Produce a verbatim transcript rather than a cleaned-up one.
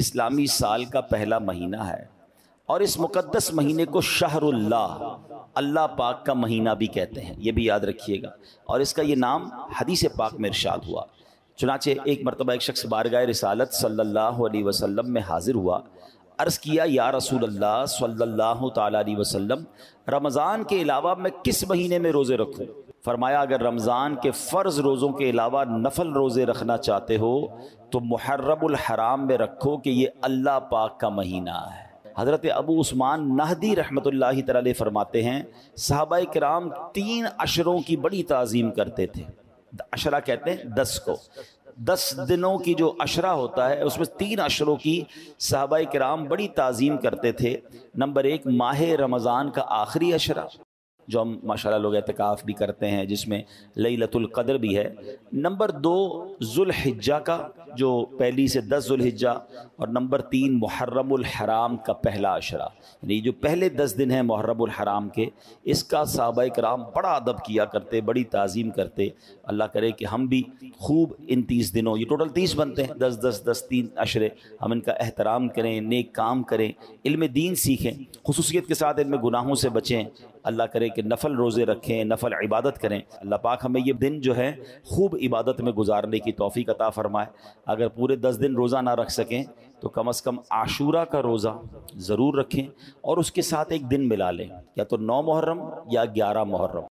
اسلامی سال کا پہلا مہینہ ہے، اور اس مقدس مہینے کو شہر اللہ، اللہ پاک کا مہینہ بھی کہتے ہیں، یہ بھی یاد رکھیے گا۔ اور اس کا یہ نام حدیث پاک میں ارشاد ہوا۔ چنانچہ ایک مرتبہ ایک شخص بارگاہ رسالت صلی اللہ علیہ وسلم میں حاضر ہوا، عرض کیا یا رسول اللہ صلی اللہ تعالی علیہ وسلم، رمضان کے علاوہ میں کس مہینے میں روزے رکھوں؟ فرمایا اگر رمضان کے فرض روزوں کے علاوہ نفل روزے رکھنا چاہتے ہو تو محرم الحرام میں رکھو کہ یہ اللہ پاک کا مہینہ ہے۔ حضرت ابو عثمان نہدی رحمۃ اللہ تعالی فرماتے ہیں صحابہ کرام تین عشروں کی بڑی تعظیم کرتے تھے۔ عشرہ کہتے ہیں دس کو، دس دنوں کی جو عشرہ ہوتا ہے اس میں تین عشروں کی صحابہ کرام بڑی تعظیم کرتے تھے۔ نمبر ایک ماہ رمضان کا آخری عشرہ، جو ہم ماشاءاللہ لوگ اعتکاف بھی کرتے ہیں، جس میں لیلۃ القدر بھی ہے۔ نمبر دو ذوالحجہ کا، جو پہلی سے دس ذوالحجہ، اور نمبر تین محرم الحرام کا پہلا عشرہ، یعنی جو پہلے دس دن ہیں محرم الحرام کے، اس کا صحابہ کرام بڑا ادب کیا کرتے، بڑی تعظیم کرتے۔ اللہ کرے کہ ہم بھی خوب ان تیس دنوں، یہ ٹوٹل تیس بنتے ہیں، دس دس دس تین عشرے، ہم ان کا احترام کریں، نیک کام کریں، علم دین سیکھیں، خصوصیت کے ساتھ ان میں گناہوں سے بچیں۔ اللہ کرے کہ نفل روزے رکھیں، نفل عبادت کریں۔ اللہ پاک ہمیں یہ دن جو ہے خوب عبادت میں گزارنے کی توفیق عطا فرمائے۔ اگر پورے دس دن روزہ نہ رکھ سکیں تو کم از کم عاشورہ کا روزہ ضرور رکھیں، اور اس کے ساتھ ایک دن ملا لیں، یا تو نو محرم یا گیارہ محرم۔